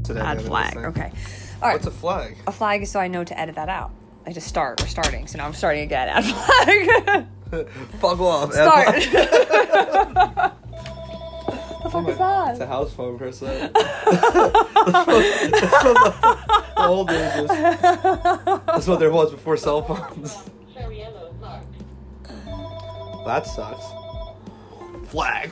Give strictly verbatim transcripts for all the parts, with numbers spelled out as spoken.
Today, Add flag. Okay. All right. What's a flag? A flag is so I know to edit that out. I just start. We're starting. So now I'm starting again. Add flag. Fuck off. Start. The fuck is that? It's a house phone, Chris. The old ages. That's what there was before cell phones. That sucks. Flag.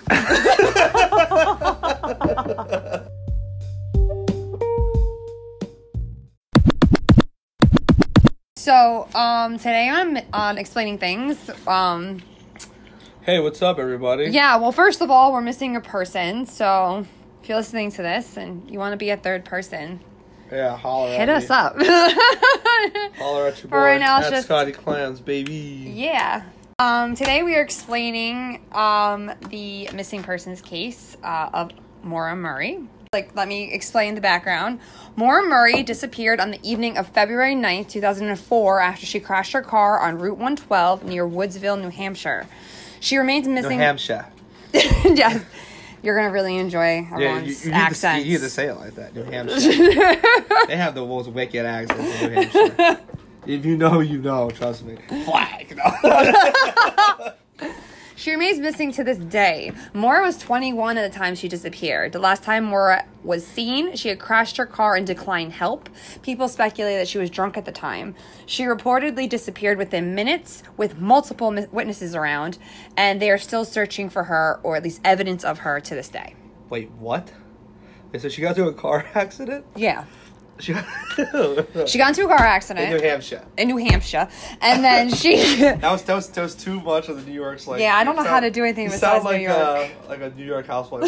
So, um, today I'm on explaining things. Um, Hey, what's up, everybody? yeah, well, first of all, we're missing a person. So, if you're listening to this and you want to be a third person, Yeah, holler hit at us me. up. Holler at your boy. For right now, it's at just- Scotty Clans, baby. Yeah. Um, today we are explaining um, the missing persons case uh, of Maura Murray. Like, let me explain the background. Maura Murray disappeared on the evening of February ninth, two thousand four after she crashed her car on Route one twelve near Woodsville, New Hampshire. She remains missing... New Hampshire. Yes. You're going to really enjoy Yeah, you, everyone's you, need to, accents. you need to say it like that. New Hampshire. They have the most wicked accents in New Hampshire. If you know, you know. Trust me. Flag. No. She remains missing to this day. Maura was twenty-one at the time she disappeared. The last time Maura was seen, she had crashed her car and declined help. People speculate that she was drunk at the time. She reportedly disappeared within minutes with multiple mi- witnesses around, and they are still searching for her, or at least evidence of her to this day. Wait, what? Wait, so she got into a car accident? Yeah. She got She got into a car accident. in New Hampshire. In New Hampshire. And then she... That was, that was that was too much of the New York's like. Yeah, I don't know you how sound- to do anything you besides sound like New York. A, like a New York housewife.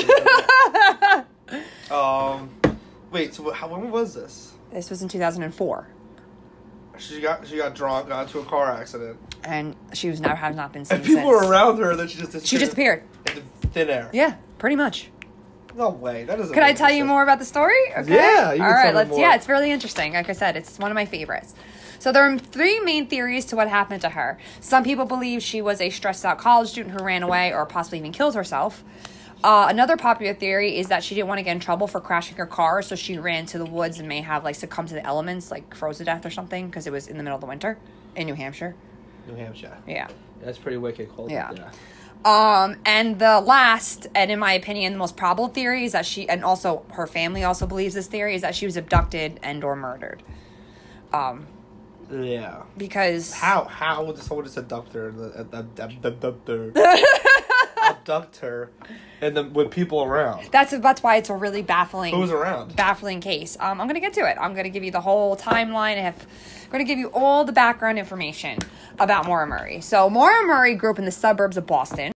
um, wait. So how, when was this? This was in two thousand four. She got she got drunk, got into a car accident, And she was now has not been seen and people since. were around her. Then she just disappeared She disappeared. into thin air. Yeah, pretty much. No way. That doesn't. Could I make tell you sense. more about the story? Okay. Yeah, you can All tell right, me let's. more. Yeah, it's really interesting. Like I said, it's one of my favorites. So there are three main theories to what happened to her. Some people believe she was a stressed out college student who ran away or possibly even killed herself. Uh, another popular theory is that she didn't want to get in trouble for crashing her car, so she ran to the woods and may have like succumbed to the elements, like froze to death or something, because it was in the middle of the winter in New Hampshire. New Hampshire. Yeah. That's pretty wicked cold. Yeah. Um, and the last, and in my opinion, the most probable theory is that she, and also her family also believes this theory, is that she was abducted and or murdered. Um, Yeah. because How how would someone just abduct her? Abduct her. Abduct her, and then with people around. that's that's why it's a really baffling, Who's around? baffling case. Um, I'm gonna get to it. I'm gonna give you the whole timeline. I have, I'm gonna give you all the background information about Maura Murray. So Maura Murray grew up in the suburbs of Boston.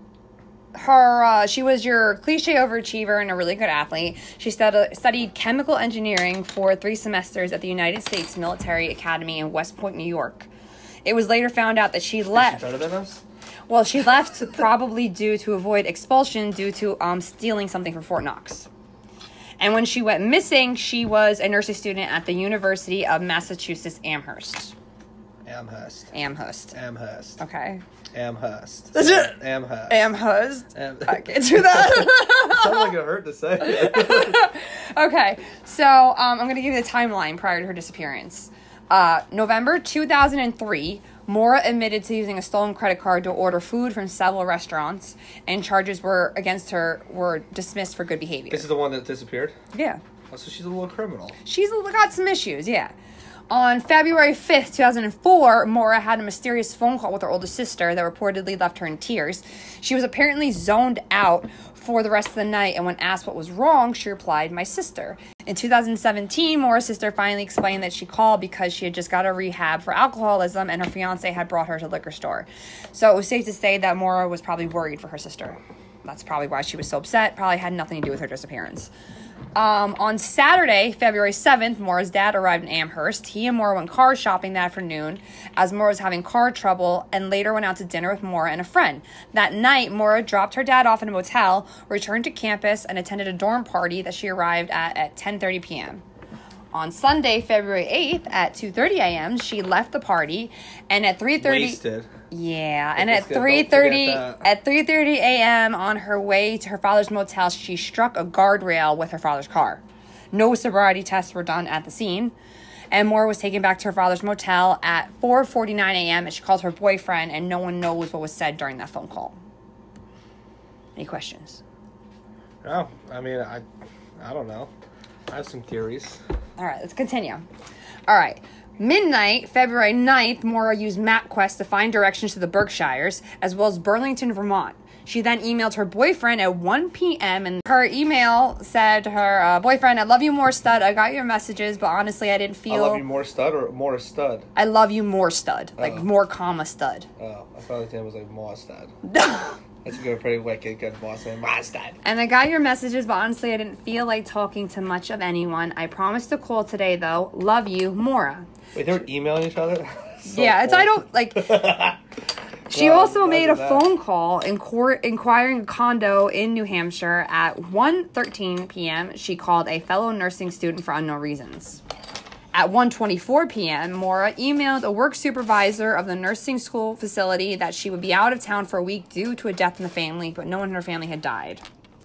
Her, uh, she was your cliche overachiever and a really good athlete. She stud- studied chemical engineering for three semesters at the United States Military Academy in West Point, New York. It was later found out that she Is she left. better than us? Well, she left probably due to avoid expulsion due to um, stealing something from Fort Knox. And when she went missing, she was a nursing student at the University of Massachusetts Amherst. Amherst. Amherst. Amherst. Okay. Amherst. Is it- Amherst. Amherst. Am- I can't do that. Sounds like it hurt to say. Okay, so um, I'm going to give you the timeline prior to her disappearance. Uh, November two thousand three, Maura admitted to using a stolen credit card to order food from several restaurants, and charges were against her were dismissed for good behavior. This is the one that disappeared? Yeah. Oh, so she's a little criminal. She's got some issues, yeah. On February fifth, two thousand four, Maura had a mysterious phone call with her older sister that reportedly left her in tears. She was apparently zoned out for the rest of the night, and when asked what was wrong, she replied, "My sister." In two thousand seventeen, Maura's sister finally explained that she called because she had just got a rehab for alcoholism and her fiance had brought her to the liquor store. So it was safe to say that Maura was probably worried for her sister. That's probably why she was so upset. Probably had nothing to do with her disappearance. Um, on Saturday, February seventh, Maura's dad arrived in Amherst. He and Maura went car shopping that afternoon as Maura was having car trouble and later went out to dinner with Maura and a friend. That night, Maura dropped her dad off in a motel, returned to campus, and attended a dorm party that she arrived at at ten thirty p.m. On Sunday, February eighth at two thirty a.m., she left the party, and at three thirty... Wasted. Yeah, and Let's at get- don't three forget thirty that. at three thirty a.m. on her way to her father's motel, she struck a guardrail with her father's car. No sobriety tests were done at the scene. And Maura was taken back to her father's motel at four forty-nine a.m. and she called her boyfriend, and no one knows what was said during that phone call. Any questions? No, I mean, I, I don't know. I have some theories. All right, let's continue. All right. Midnight, February ninth, Maura used MapQuest to find directions to the Berkshires, as well as Burlington, Vermont. She then emailed her boyfriend at one p.m. and her email said to her uh, boyfriend, I love you more, stud. I got your messages, but honestly, I didn't feel... I love you more, stud, or more stud? I love you more, stud. Like, Oh. more comma stud. Oh, I thought his name was like more stud. That's a good, pretty wicked, good boss name. More stud. And I got your messages, but honestly, I didn't feel like talking to much of anyone. I promised to call today, though. Love you, Maura. Wait, they were emailing each other? So yeah, it's, cool. I don't, like... She Well, also made a that. phone call incor- inquiring a condo in New Hampshire at one thirteen p.m. She called a fellow nursing student for unknown reasons. At one twenty-four p.m., Maura emailed a work supervisor of the nursing school facility that she would be out of town for a week due to a death in the family, but no one in her family had died.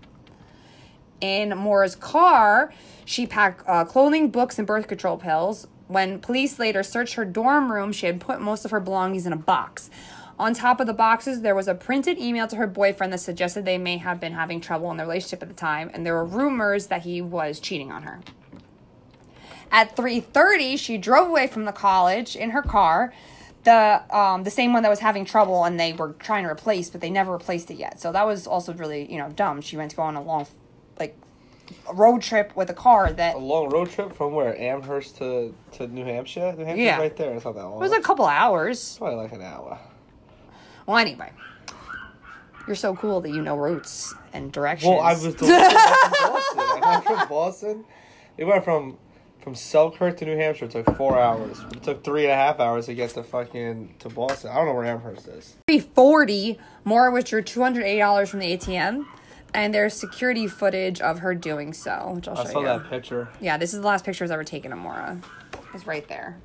In Maura's car, she packed uh, clothing, books, and birth control pills. When police later searched her dorm room, she had put most of her belongings in a box. On top of the boxes, there was a printed email to her boyfriend that suggested they may have been having trouble in their relationship at the time, and there were rumors that he was cheating on her. At three thirty, she drove away from the college in her car, the um, the same one that was having trouble, and they were trying to replace, but they never replaced it yet. So that was also really, you know, dumb. She went to go on a long, like, a road trip with a car that... A long road trip from where? Amherst to, to New Hampshire? New Hampshire's Yeah. right there. It's not that long. It was a couple hours. Probably like an hour. Well, anyway. You're so cool that you know routes and directions. Well, I was delivered from Boston. I went from Boston. We went from from Selkirk to New Hampshire. It took four hours. It took three and a half hours to get to fucking to Boston. I don't know where Amherst is. three forty, Maura withdrew two hundred eighty dollars from the A T M, and there's security footage of her doing so, which I'll I show saw you. that picture. Yeah, this is the last picture I was ever taken of Maura. It's right there.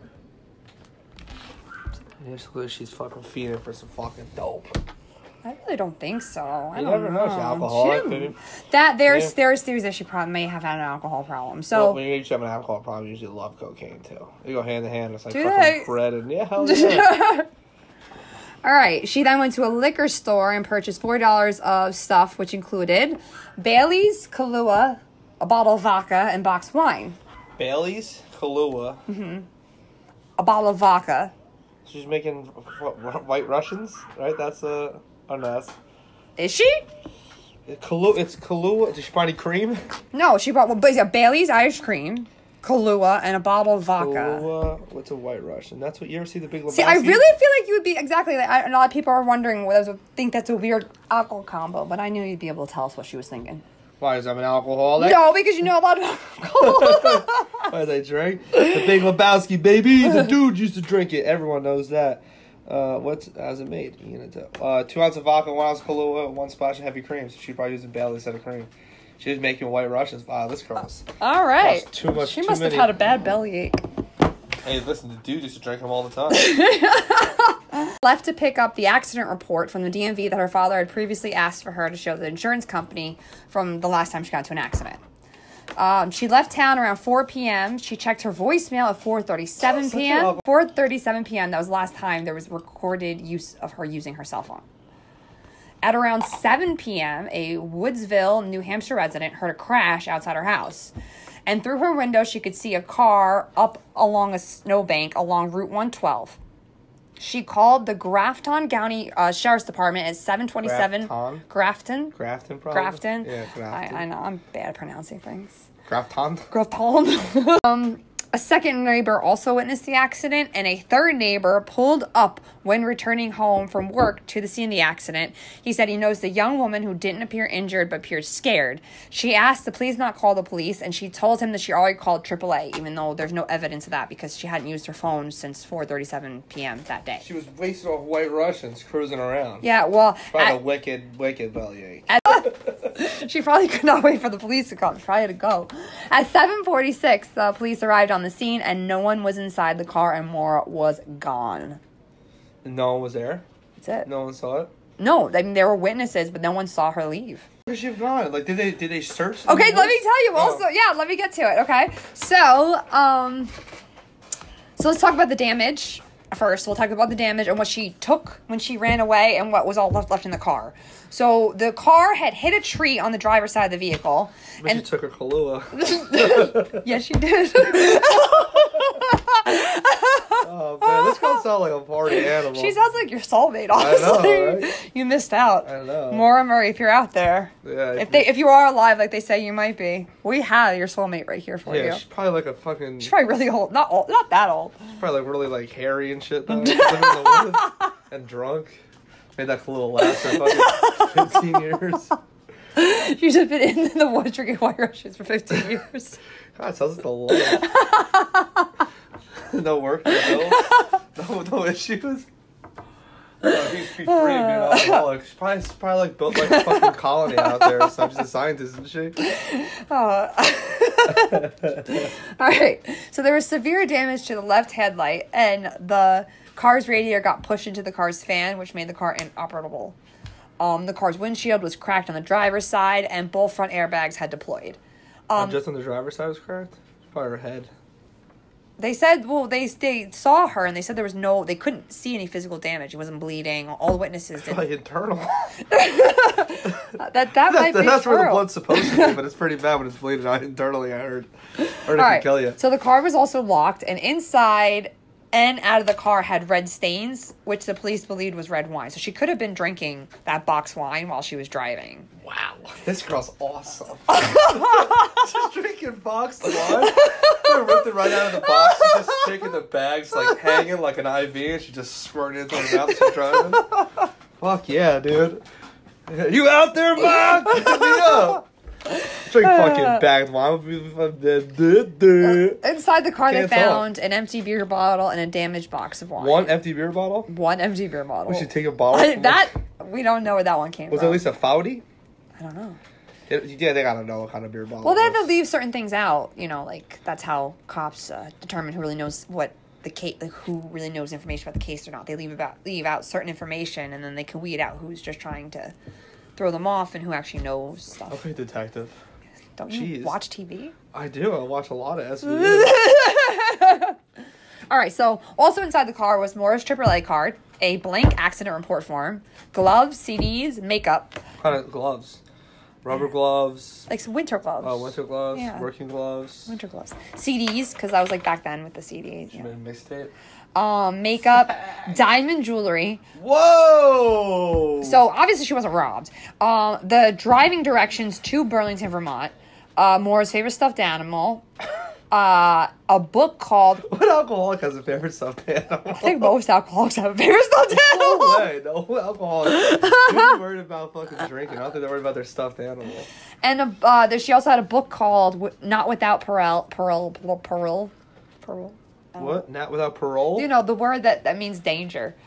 Basically, she's fucking feeding for some fucking dope. I really don't think so. I You don't never know. She's alcoholic, She- maybe. That there's Yeah. there's theories that she probably may have had an alcohol problem. Well, So when you each have an alcohol problem, you usually love cocaine too. They go hand in hand. It's like Do fucking they? bread and yeah, hell yeah. all right, she then went to a liquor store and purchased four dollars of stuff, which included Bailey's, Kahlua, a bottle of vodka, and boxed wine. Bailey's, Kahlua. A bottle of vodka. She's making what, White Russians, right? That's a. Oh no, that's Is she? Kahlua. It's Kahlua. Did she buy any cream? No, she bought well, but yeah, Bailey's ice cream, Kahlua, and a bottle of vodka. Kahlua. What's a White Russian? That's what you ever see the Big Lebowski? See, I really feel like you would be exactly. Like, I, a lot of people are wondering. Well, I think that's a weird alcohol combo, but I knew you'd be able to tell us what she was thinking. Why is I'm an alcoholic? No, because you know a lot of alcohol. Why they drink? The Big Lebowski, baby. The dude used to drink it. Everyone knows that. Uh, what's how's it made? You gonna tell? Uh, two ounces of vodka, one ounce of Kahlua, one splash of heavy cream. So she probably using Bailey instead of cream. She was making White Russians. Wow, this girl's. All right. That's too much- She too must many- have had a bad bellyache. Hey, listen, the dude used to drink them all the time. Left to pick up the accident report from the D M V that her father had previously asked for her to show the insurance company from the last time she got into an accident. Um, she left town around four p.m. She checked her voicemail at four thirty-seven Such p.m. a- four thirty-seven p.m. That was the last time there was recorded use of her using her cell phone. At around seven p.m., a Woodsville, New Hampshire resident heard a crash outside her house. And through her window, she could see a car up along a snowbank along Route one twelve. She called the Grafton County uh, Sheriff's Department at seven twenty-seven. Grafton? Grafton? Grafton, probably. Grafton? Yeah, Grafton. I, I know, I'm bad at pronouncing things. Grafton. Grafton. um, a second neighbor also witnessed the accident, and a third neighbor pulled up when returning home from work to the scene of the accident. He said he knows the young woman who didn't appear injured but appeared scared. She asked to please not call the police, and she told him that she already called triple A, even though there's no evidence of that because she hadn't used her phone since four thirty-seven p.m. that day. She was wasted off White Russians cruising around. Yeah, well, Probably at- a wicked, wicked bellyache. she probably could not wait for the police to come. She probably had to go. At seven forty-six, the police arrived on the scene, and no one was inside the car, and Maura was gone. No one was there. That's it. No one saw it. No, I mean, there were witnesses, but no one saw her leave. Where she have gone? Like, did they did they search? Okay, the let me house? tell you. Oh. Also, yeah, let me get to it. Okay, so um, so let's talk about the damage first. We'll talk about the damage and what she took when she ran away and what was all left left in the car. So the car had hit a tree on the driver's side of the vehicle, But and she took her Kahlua. yes, she did. Oh man, this girl sounds like a party animal. She sounds like your soulmate. Honestly, I know, right? You missed out. I know. Maura Murray, if you're out there, Yeah. if they if you are alive, like they say you might be, we have your soulmate right here for yeah, you. she's probably like a fucking. She's probably really old. Not old. Not that old. She's probably like really like hairy and shit though. Living in the woods and drunk. Made that Kahlua last for fucking fifteen years. She's just been in the woods drinking White Russians for fifteen years. God, it sounds like the life. No work, no, no, no issues. No, he's free, being an alcoholic. She's probably, she's probably like built like a fucking colony out there. So she's a scientist, isn't she? Oh. All right. So there was severe damage to the left headlight, and the car's radiator got pushed into the car's fan, which made the car inoperable. Um, the car's windshield was cracked on the driver's side, and both front airbags had deployed. Um, Just on the driver's side was cracked? It's probably her head. They said, well, they they saw her, and they said there was no, they couldn't see any physical damage. It wasn't bleeding. All the witnesses did. Probably internal. that that, that might be That's true. where the blood's supposed to be, but it's pretty bad when it's bleeding out internally, I heard. Or it All can right. kill you. So the car was also locked, and inside and out of the car had red stains, which the police believed was red wine. So she could have been drinking that box wine while she was driving. Wow. This girl's awesome. She's drinking boxed wine. They ripped it right out of the box. She's just taking the bags, like, hanging like an I V, and she just squirting it into her mouth as she's driving. Fuck yeah, dude. You out there, Mom? Pick me up. Drink fucking bagged wine. Inside the car, Can't they found an empty beer bottle and a damaged box of wine. One empty beer bottle? One empty beer bottle. We should take a bottle. I- from that, we don't know where that one came Was from. it at least a Foudy? I don't know. It, yeah, they gotta know what kind of beer bottle. Well, it they have to was. leave certain things out. You know, like, that's how cops uh, determine who really knows what the case, like, who really knows information about the case or not. They leave about leave out certain information, and then they can weed out who's just trying to throw them off and who actually knows stuff. Okay, detective. Don't you Jeez. watch T V? I do. I watch a lot of S V U. All right, so also inside the car was Maura's triple A card, a blank accident report form, gloves, C Ds, makeup, What kind of gloves? Rubber gloves. like some winter gloves. Oh, winter gloves. Yeah. Working gloves. Winter gloves. C Ds, because I was like back then with the C Ds. She Yeah. made a mixtape. Um, makeup, diamond jewelry. Whoa! So obviously she wasn't robbed. Um, the driving directions to Burlington, Vermont. Uh, Maura's favorite stuffed animal. Uh, a book called. What alcoholic has a favorite stuffed animal? I think most alcoholics have a favorite stuffed No animal. way. No alcoholic. They're worried about fucking drinking. I don't think they're worried about their stuffed animal. And uh, uh, there, she also had a book called W- "Not Without Peril." Peril. Peril. Peril. Peril. What? Not without parole? You know the word that that means danger.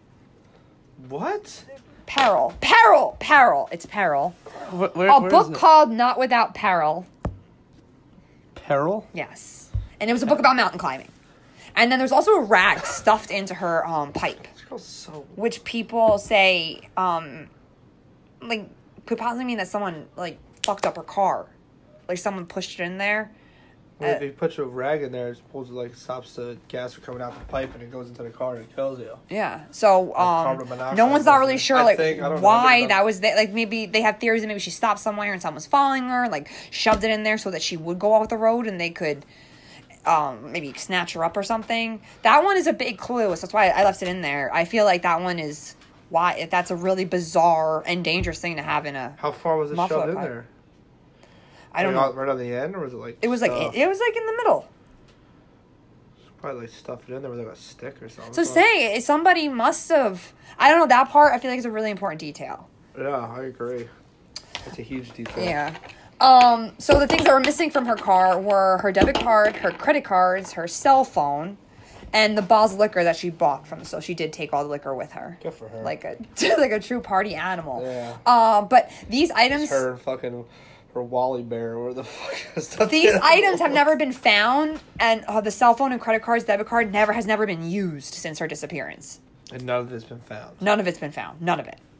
What? Peril. Peril. Peril. It's peril. Where, where, A where book is it? called "Not Without Peril." Peril? Yes. And it was a book about mountain climbing. And then there's also a rag stuffed into her um, pipe, This girl's so. which people say, um, like, could possibly mean that someone, like, fucked up her car. Like, someone pushed it in there. Well, Uh, if you put your rag in there, it's supposed to like stops the gas from coming out the pipe and it goes into the car and it kills you. Yeah. So, um, carbon monoxide no one's not really doesn't it? sure, I like, think- I don't know. why Maybe that was there. Like, maybe they have theories that maybe she stopped somewhere and someone was following her, like, shoved it in there so that she would go off the road and they could, um, maybe snatch her up or something. That one is a big clue, so that's why I left it in there. I feel like that one is why, if that's a really bizarre and dangerous thing to have in a, How far was it Muffler shoved in pipe. there? I don't Like, know. out- Right on the end, or was it like? It was like, stuffed? it, it was like in the middle. Probably like stuffed it in there with like a stick or something. So saying, somebody must have, I don't know, that part I feel like is a really important detail. Yeah, I agree. That's a huge detail. Yeah. Um, so the things that were missing from her car were her debit card, her credit cards, her cell phone, and the bottles of liquor that she bought from. So she did take all the liquor with her. Good for her. Like a like a true party animal. Yeah. Um, but these items It's her and fucking her Wally Bear, where the fuck is that? these items have never been found, and uh, the cell phone and credit cards, debit card never has never been used since her disappearance. And none of it's been found. None of it's been found. None of it.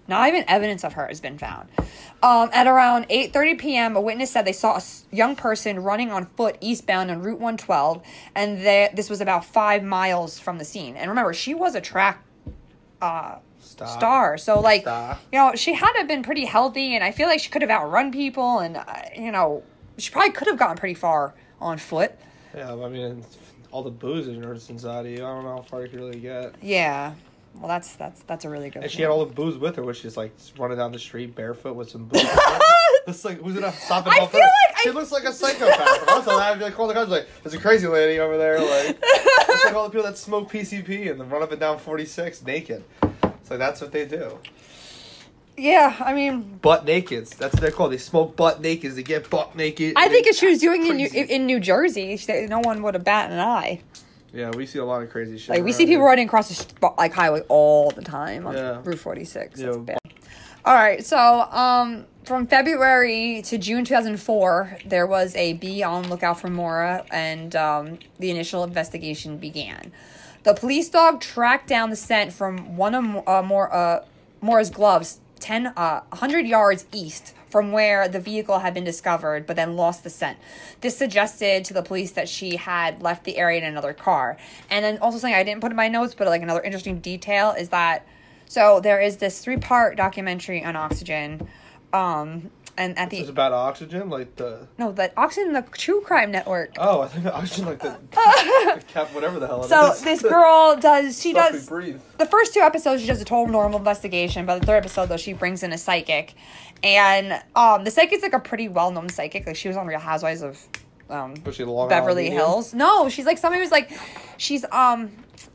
Not even evidence of her has been found. Um, at around eight thirty p.m., a witness said they saw a young person running on foot eastbound on Route one twelve, and they, this was about five miles from the scene. And remember, she was a track uh, Stop. star. So, like, Stop. you know, she had to have been pretty healthy, and I feel like she could have outrun people, and, uh, you know, she probably could have gotten pretty far on foot. Yeah, I mean, all the booze in her inside of you. I don't know how far you can really get. Yeah. Well, that's that's that's a really good And she point. had all the booze with her, which is like running down the street barefoot with some booze. It's like, who's gonna stop and I help feel her? like She I- looks like a psychopath. Also, I'd be like, call the cops, like, there's a crazy lady over there, like, it's like all the people that smoke P C P and then run up and down forty-six naked. It's like, that's what they do. Yeah, I mean, Butt nakeds. That's what they're called. They smoke butt nakeds. They get butt naked. I think if she was doing it in New, Crazy. in New Jersey, she, no one would have batted an eye. Yeah, we see a lot of crazy shit. Like, we around see people here. riding across the st- like highway all the time on Yeah. Route forty-six. Yeah. That's bad. All right, so um, from February to June two thousand four, there was a Be on Lookout for Maura, and um, the initial investigation began. The police dog tracked down the scent from one of uh, more, uh, Maura's gloves, ten, uh, one hundred yards east from where the vehicle had been discovered, but then lost the scent. This suggested to the police that she had left the area in another car. And then also something I didn't put in my notes, but like another interesting detail is that, so there is this three-part documentary on Oxygen, um, and at the It's about oxygen, like the. no, the Oxygen, the True Crime Network. Oh, I think the oxygen, like the, the cap, whatever the hell it So is. this girl does, she Stuff we does, breathe. the first two episodes, she does a total normal investigation. But the third episode, though, she brings in a psychic. And um, the psychic's like a pretty well-known psychic. Like, she was on Real Housewives of um, Was she the Long Beverly Island Hills. No, she's like somebody who's like, she's, um,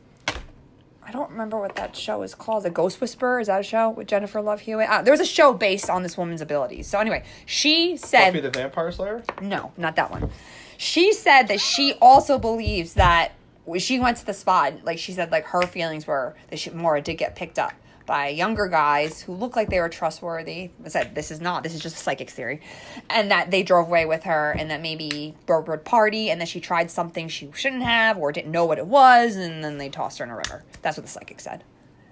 I don't remember what that show is called. The Ghost Whisperer, is that a show with Jennifer Love Hewitt? Uh, there was a show based on this woman's abilities. So anyway, she said... Buffy the Vampire Slayer? No, not that one. She said that she also believes that when she went to the spot, like she said, like her feelings were that she, Maura did get picked up by younger guys who looked like they were trustworthy. I said, this is not, this is just a psychic theory. And that they drove away with her, and that maybe Bro would party, and that she tried something she shouldn't have or didn't know what it was, and then they tossed her in a river. That's what the psychic said.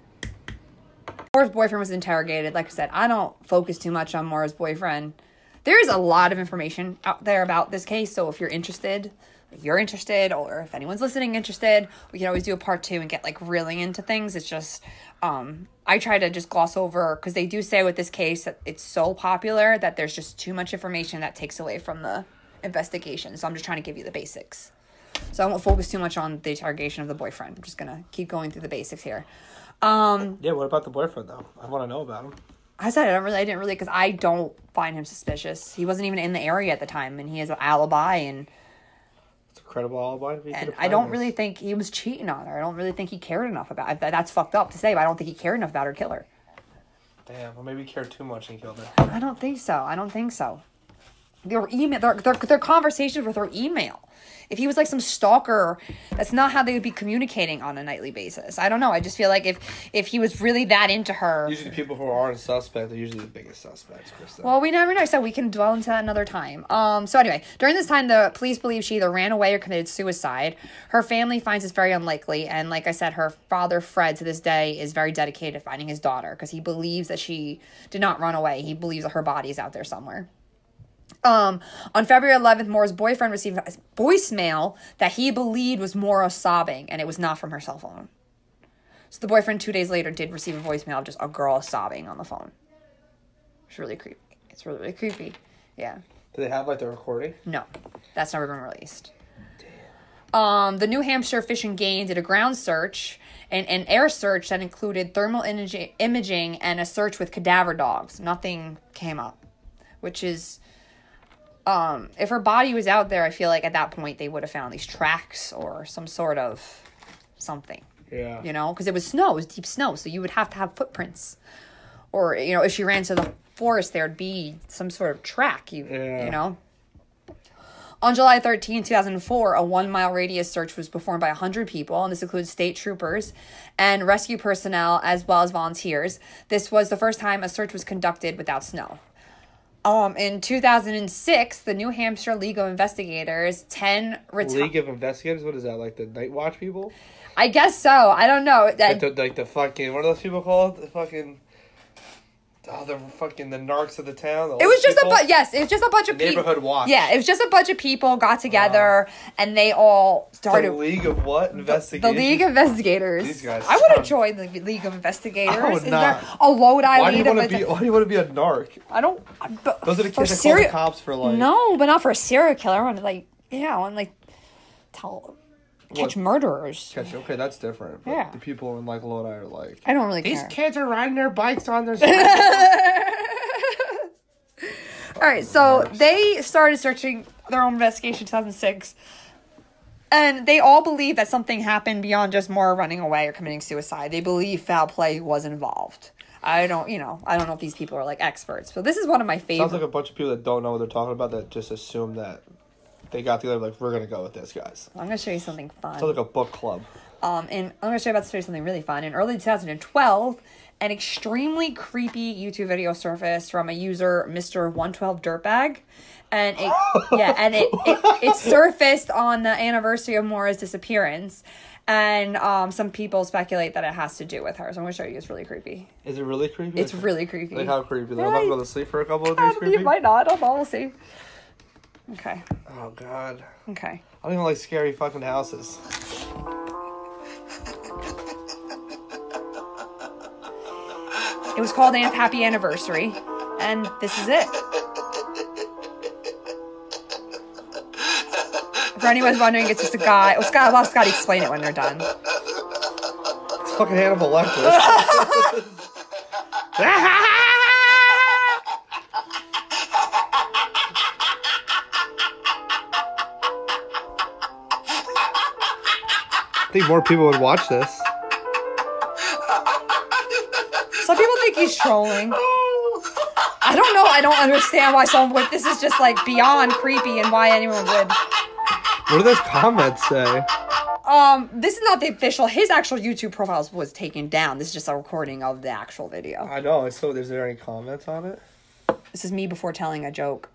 Maura's boyfriend was interrogated. Like I said, I don't focus too much on Maura's boyfriend. There's a lot of information out there about this case, so if you're interested, if you're interested, or if anyone's listening interested, we can always do a part two and get like really into things. It's just, um, I try to just gloss over, because they do say with this case that it's so popular that there's just too much information that takes away from the investigation. So I'm just trying to give you the basics. So I won't focus too much on the interrogation of the boyfriend. I'm just going to keep going through the basics here. Um, Yeah, what about the boyfriend, though? I want to know about him. I said I don't really, I didn't really, because I don't find him suspicious. He wasn't even in the area at the time, and he has an alibi, and It's a credible alibi. He and could've I don't planned really this. think he was cheating on her. I don't really think he cared enough about it. That's fucked up to say, but I don't think he cared enough about her to kill her. Damn, well, maybe he cared too much and killed her. I don't think so. I don't think so. Their email, their, their, their conversations with her email. If he was like some stalker, that's not how they would be communicating on a nightly basis. I don't know. I just feel like if if he was really that into her. Usually people who aren't suspect are usually the biggest suspects, Krista. Well, we never know, so we can dwell into that another time. Um, so anyway, during this time, the police believe she either ran away or committed suicide. Her family finds this very unlikely, and like I said, her father, Fred, to this day, is very dedicated to finding his daughter, because he believes that she did not run away. He believes that her body is out there somewhere. Um, on February eleventh, Maura's boyfriend received a voicemail that he believed was Maura sobbing, and it was not from her cell phone. So the boyfriend, two days later, did receive a voicemail of just a girl sobbing on the phone. It's really creepy. It's really, really creepy. Yeah. Do they have, like, the recording? No, that's never been released. Um, the New Hampshire Fish and Game did a ground search and an air search that included thermal imaging, imaging and a search with cadaver dogs. Nothing came up, which is... Um, if her body was out there, I feel like at that point they would have found these tracks or some sort of something. Yeah. You know, because it was snow, it was deep snow, so you would have to have footprints. Or, you know, if she ran to the forest, there'd be some sort of track, you, Yeah. you know. On July thirteenth, two thousand four, a one-mile radius search was performed by one hundred people, and this includes state troopers and rescue personnel as well as volunteers. This was the first time a search was conducted without snow. Um, in two thousand six, the New Hampshire League of Investigators, ten... Reti- League of Investigators? What is that, like the Night Watch people? I guess so. I don't know. Like the, like the fucking... What are those people called? The fucking... Oh, the fucking the narcs of the town. The It was just people? a bu- yes, it was just a bunch of The people. neighborhood watch. Yeah, it was just a bunch of people got together uh, and they all started. The League of what? Investigators. The, the League of Investigators. These guys. I would have sound... joined the League of Investigators. I would Is not. there a Lodi why do you League want of to be? Why do you want to be a narc? I don't. But Those are the for kids that seri- call the cops for like. No, but not for a serial killer. I want to like yeah, I want to like tell. Catch what? Murderers. Catch, okay, that's different. But yeah. The people in like Lodi are like. I don't really These care. kids are riding their bikes on their. All right, so they started searching their own investigation in two thousand six, and they all believe that something happened beyond just Maura running away or committing suicide. They believe foul play was involved. I don't, you know, I don't know if these people are like experts, but this is one of my favorite. Sounds like a bunch of people that don't know what they're talking about that just assume that they got together like we're gonna go with this, guys. I'm gonna show you something fun. Sounds like a book club. Um, and I'm gonna show you about to show you something really fun. In early two thousand twelve, an extremely creepy YouTube video surfaced from a user, Mister one twelve Dirtbag, and it yeah, and it, it it surfaced on the anniversary of Maura's disappearance, and um, some people speculate that it has to do with her. So I'm gonna show you. It's really creepy. Is it really creepy? It's really creepy. Like how creepy? Like, yeah, I'm not going to sleep for a couple of days. You Creepy. might not. I don't know. We'll see. Okay. Oh God. Okay. I don't even like scary fucking houses. It was called Aunt Happy Anniversary, and this is it. For anyone who's wondering, it's just a guy. Well, Scott, I'll have Scotty explain it when they're done. It's fucking Hannibal Lecter. I think more people would watch this. Some people think he's trolling. I don't know. I don't understand why someone would. This is just like beyond creepy and why anyone would. What do those comments say? Um, this is not the official. His actual YouTube profile was taken down. This is just a recording of the actual video. I know. So, is there any comments on it? This is me before telling a joke.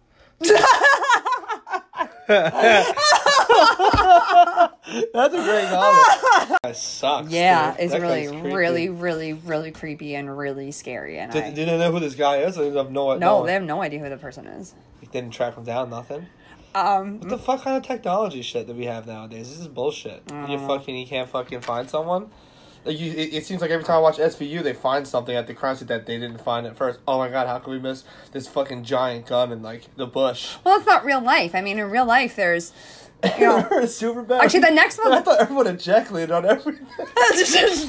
That's a great comment. That sucks. Yeah, dude. it's That really, guy's creepy. really, really, really creepy and really scary. And Did, I, did they know who this guy is? They have no, no, no, they have no idea who the person is. They didn't track him down. Nothing. Um, What the fuck kind of technology shit that we have nowadays? This is bullshit. You fucking you can't fucking find someone. Like you, it, it seems like every time I watch S V U, they find something at the crime scene that they didn't find at first. Oh my god, how can we miss this fucking giant gun in like the bush? well, it's not real life. I mean, in real life, there's, you know, Super bad. actually the next one. I thought everyone ejaculated on everything. It's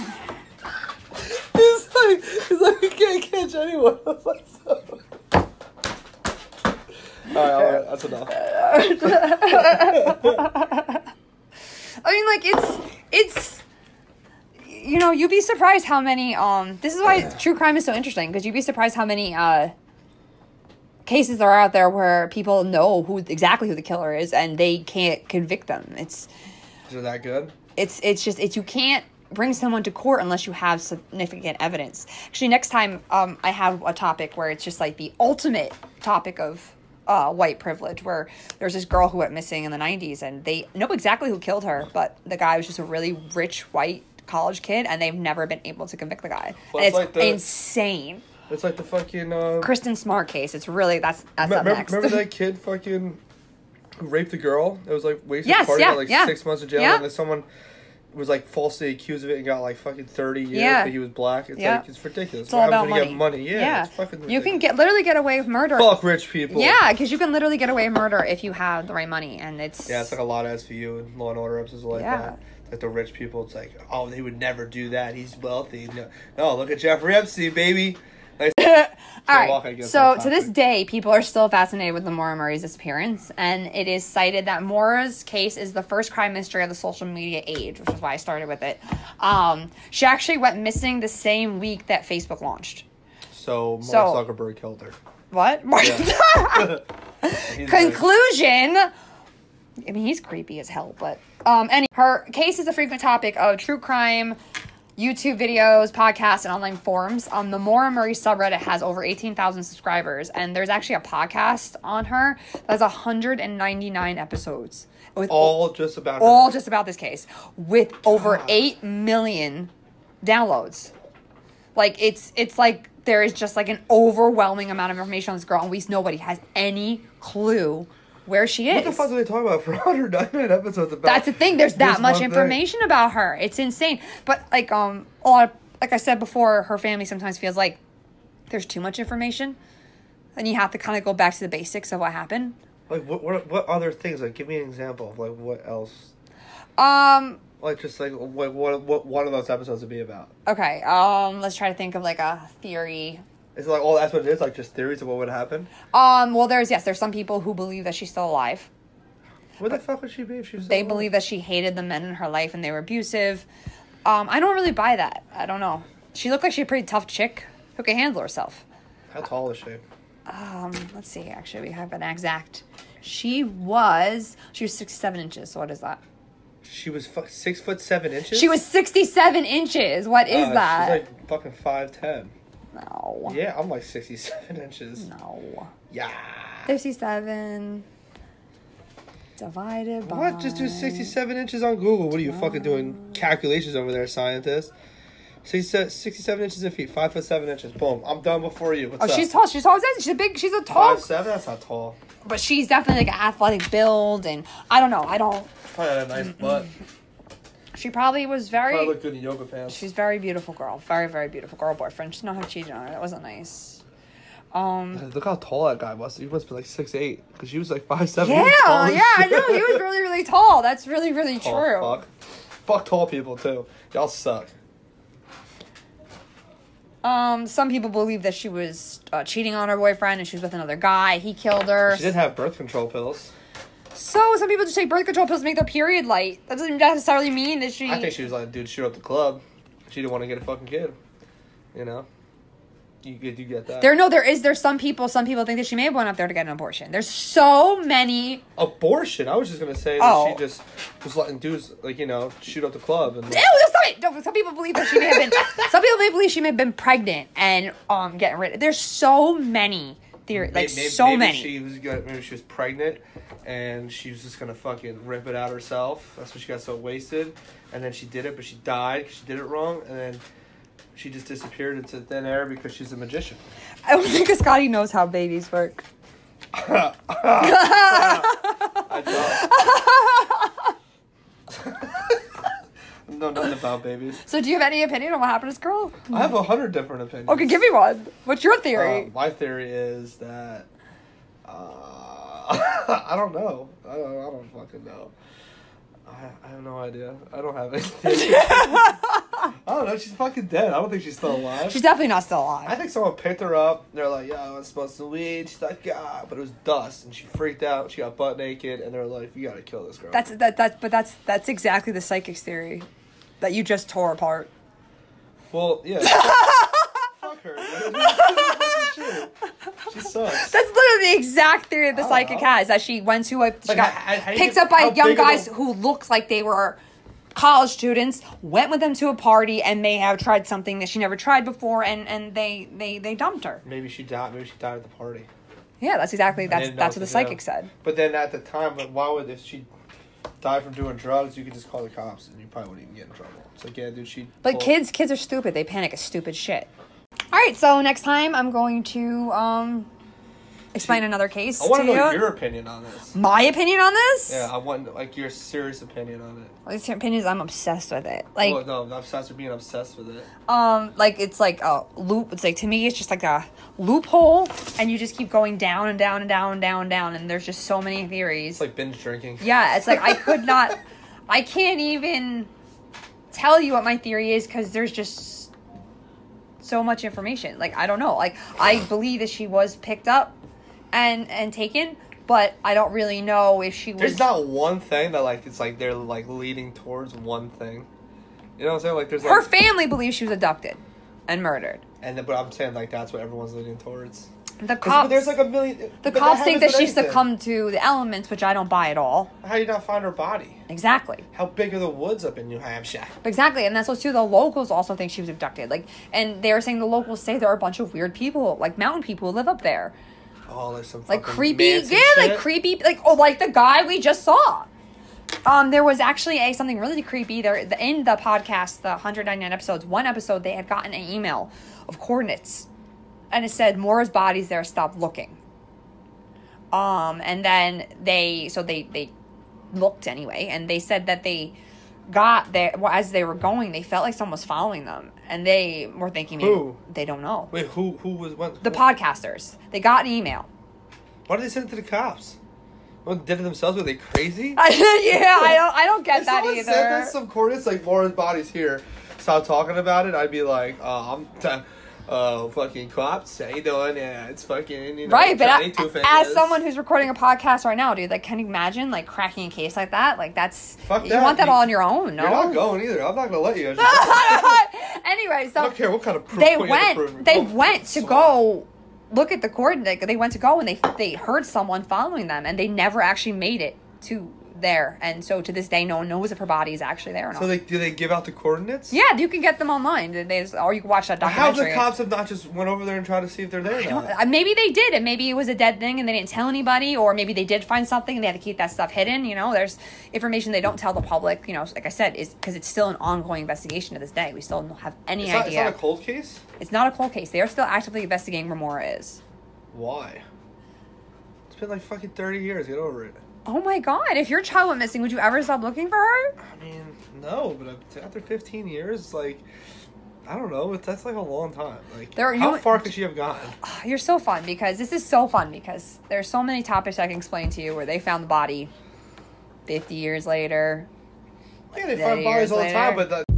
like it's like we can't catch anyone. I was like, so. All right, all right, that's enough. I mean, like it's it's. You know, you'd be surprised how many. Um, this is why true crime is so interesting, because you'd be surprised how many uh, cases there are out there where people know who exactly who the killer is and they can't convict them. It's Is it that good? it's it's just it's you can't bring someone to court unless you have significant evidence. Actually, next time um, I have a topic where it's just like the ultimate topic of uh, white privilege, where there's this girl who went missing in the nineties and they know exactly who killed her, but the guy was just a really rich white college kid and they've never been able to convict the guy. Well, and it's it's like the- insane. It's like the fucking. Uh, Kristen Smart case. It's really that's that's up remember, next. remember that kid fucking who raped a girl? It was like wasted Yes, party, yeah, got like yeah. six months in jail, Yeah. and then someone was like falsely accused of it and got like fucking thirty years. Yeah. But he was black. It's Yeah. like it's ridiculous. It's all about when you money. get money? Yeah, yeah. it's fucking you ridiculous. can get literally get away with murder. Fuck rich people. Yeah, because you can literally get away with murder if you have the right money, and it's Yeah, it's like a lot of S V U and Law and Order episodes like Yeah. that. Like the rich people, it's like, oh, they would never do that. He's wealthy. No, no look at Jeffrey Epstein, baby. Nice. All walk right. against So that to this topic. day, people are still fascinated with the Maura Murray's disappearance, and it is cited that Maura's case is the first crime mystery of the social media age, which is why I started with it. Um, she actually went missing the same week that Facebook launched. So Mark So- Zuckerberg killed her. What? Yeah. He's Conclusion. I mean, he's creepy as hell, but um, any her case is a frequent topic of true crime, YouTube videos, podcasts, and online forums. Um, the Maura Murray subreddit has over eighteen thousand subscribers, and there's actually a podcast on her that's one hundred ninety-nine episodes. With all just about all her. just about this case, with over eight million downloads. Like, it's it's like there is just like an overwhelming amount of information on this girl, and we nobody has any clue where she is. What the fuck are they talking about for one hundred ninety-nine episodes about? That's the thing. There's that much information thing. about her. It's insane. But like um a lot of, like I said before, her family sometimes feels like there's too much information, and you have to kind of go back to the basics of what happened. Like what what what other things? Like give me an example of like what else? Um. Like just like what what what one of those episodes would be about? Okay. Um. Let's try to think of like a theory. Is it like oh that's what it is? Like just theories of what would happen? Um. Well, there's yes. There's some people who believe that she's still alive. Where the fuck would she be if she was? They alive? believe that she hated the men in her life and they were abusive. Um. I don't really buy that. I don't know. She looked like she's a pretty tough chick who can handle herself. How tall is she? Um. Let's see. Actually, we have an exact. She was. She was sixty-seven inches. So what is that? She was fu- six foot seven inches. She was sixty-seven inches. What is uh, that? She's like fucking five ten. No. Yeah, I'm like sixty-seven inches. No. Yeah. fifty-seven divided by. What? Just do sixty-seven inches on Google. What are you fucking doing calculations over there, scientist? sixty-seven inches in feet, five foot seven inches. Boom. I'm done before you. What's oh, up? she's tall. She's tall. She's a big. She's a tall. Five seven. That's not tall. But she's definitely like an athletic build, and I don't know. I don't. Probably had a nice butt. She probably was very. Probably looked good in yoga pants. She's very beautiful girl. Very very beautiful girl. Boyfriend. She's not have cheated on her. That wasn't nice. Um. Look how tall that guy was. He must be like six eight because she was like five seven. Yeah, yeah, I know. He was really really tall. That's really really tall true. Fuck. Fuck tall people too. Y'all suck. Um, some people believe that she was uh, cheating on her boyfriend and she was with another guy. He killed her. She did have birth control pills. So some people just take birth control pills to make their period light. That doesn't necessarily mean that she. I think she was like, dude, shoot up the club. She didn't want to get a fucking kid. You know? You get, you get that. There, no, there is. There's some people. Some people think that she may have went up there to get an abortion. There's so many. Abortion? I was just gonna say that Oh. she just was letting dudes, like, you know, shoot up the club. And Ew, that's not it. No, some people believe that she may have been. Some people may believe she may have been pregnant and um getting rid. There's so many theories, like maybe, so maybe many. She was gonna, maybe she was pregnant, and she was just gonna fucking rip it out herself. That's why she got so wasted, and then she did it, but she died because she did it wrong, and then she just disappeared into thin air because she's a magician. I don't think Scotty knows how babies work. I don't. know nothing about babies. So do you have any opinion on what happened to this girl? I have a hundred different opinions. Okay, give me one. What's your theory? Uh, my theory is that uh, I don't know. I don't, I don't fucking know. I, I have no idea. I don't have anything. I don't know. She's fucking dead. I don't think she's still alive. She's definitely not still alive. I think someone picked her up. They're like, "Yo, I want to smoke some weed." She's like, "Yeah," but it was dust, and she freaked out. She got butt naked, and they're like, "You gotta kill this girl." That's that. That's but that's that's exactly the psychic theory that you just tore apart. Well, yeah. Fuck her. She sucks. That's literally the exact theory that the Oh. psychic has. That she went to a she Like, got I- I- how you picked get- up by how young big of a- guys who looked like they were college students, went with them to a party, and may have tried something that she never tried before, and and they they they dumped her. Maybe she died. Maybe she died at the party. Yeah, that's exactly that's didn't know that's what what the to do. psychic said. But then at the time, like, why would if she died from doing drugs, you could just call the cops and you probably wouldn't even get in trouble. It's like, yeah, dude, she. But pulled- kids kids are stupid. They panic at stupid shit. All right, so next time I'm going to um explain another case I want to to know you. your opinion on this. My opinion on this? Yeah, I want like your serious opinion on it. Well, your opinion is I'm obsessed with it. Like, well, no, I'm obsessed with being obsessed with it. um, like it's like a loop. It's like to me, it's just like a loophole, and you just keep going down and down and down and down and down, and there's just so many theories. It's like binge drinking. Yeah, it's like I could not, I can't even tell you what my theory is because there's just so much information. Like I don't know. Like I believe that she was picked up and and taken, but I don't really know if she was. There's not one thing that like it's like they're like leading towards one thing. You know what I'm saying? Like there's like, her family believes she was abducted and murdered. and then, but I'm saying like that's what everyone's leading towards. The 'Cause cops. there's like a million. The but that cops think that happens she with anything. succumbed to the elements, which I don't buy at all. How do you not find her body? Exactly. How big are the woods up in New Hampshire? Exactly, and that's what too. The locals also think she was abducted. Like, and they were saying the locals say there are a bunch of weird people, like mountain people, who live up there, Oh, there's some like fucking creepy, Manson yeah, like shit. creepy, like oh, like the guy we just saw. Um, there was actually a something really creepy there in the podcast, the one hundred ninety-nine episodes. One episode they had gotten an email of coordinates and it said Maura's body's there. Stop looking. Um, and then they so they they looked anyway, and they said that they got there well, as they were going. They felt like someone was following them, and they were thinking, maybe, Who? They don't know. Wait, who who was what? The who? podcasters. They got an email. Why did they send it to the cops? What, did it themselves? Were they crazy? yeah, I don't I don't get if that someone either. Said that some coordinates like Maura's body's here. Stop talking about it. I'd be like, uh, I'm. T- Uh, fucking cops, how you doing? Yeah, it's fucking, you know, right, but Johnny I, Two-Fingers. as someone who's recording a podcast right now, dude, like, can you imagine, like, cracking a case like that? Like, that's, Fuck you that. want that You- all on your own, no? You're not going either. I'm not gonna let you. I just- Anyway, so I don't care what kind of proof. they what you have to went, prove. they Oh, went to so- go look at the coordinate. They went to go and they they heard someone following them, and they never actually made it to there. And so to this day, no one knows if her body is actually there or not. So they do they give out the coordinates? Yeah, you can get them online. They they just, or you can watch that How documentary. the cops have not just went over there and tried to see if they're there? I Now? don't- uh, maybe they did, and maybe it was a dead thing, and they didn't tell anybody, or maybe they did find something and they had to keep that stuff hidden. You know, there's information they don't tell the public. You know, like I said, is because it's still an ongoing investigation to this day. We still don't have any It's not, it's idea. not a cold case. It's not a cold case. They are still actively investigating where Maura is. Why? It's been like fucking thirty years. Get over it. Oh my god! If your child went missing, would you ever stop looking for her? I mean, no, but after fifteen years, like, I don't know. That's like a long time. Like, There- how you- far could she have gotten? You're so fun because this is so fun because there's so many topics I can explain to you where they found the body fifty years later. Yeah, they thirty find bodies years all the time, later. but the,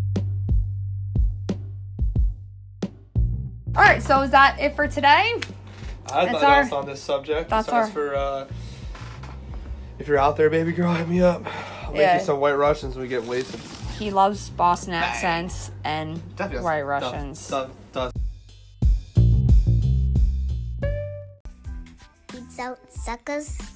All right, so is that it for today? I have That's nothing our- else on this subject. that's Besides our- for uh, if you're out there, baby girl, hit me up. I'll make Yeah. you some White Russians when we get wasted. He loves Boston accents and Definitely White does- Russians. Does, does, Peace out, suckers.